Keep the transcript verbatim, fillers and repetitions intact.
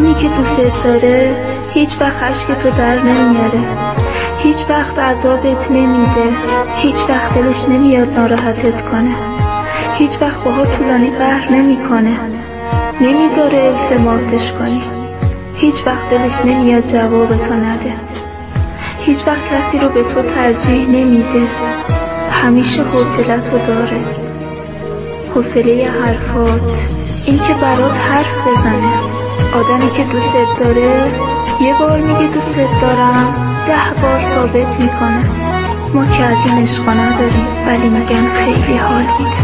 اونی که دوست داره هیچ وقت اشک تو در نمیاره، هیچ وقت عذابت نمیده، هیچ وقت دلش نمیاد ناراحتت کنه، هیچ وقت باها طولانی قهر نمیکنه، نمیذاره التماسش کنی، هیچ وقت دلش نمیاد جوابتو نده، هیچ وقت کسی رو به تو ترجیح نمیده، همیشه حوصلتو داره، حوصله حرفات، این که برات حرف بزنه. آدمی که دوست داره یه بار میگه دوست دارم، ده بار ثابت میکنه. ما که از این عشقا نداریم، ولی میگن خیلی حال میده.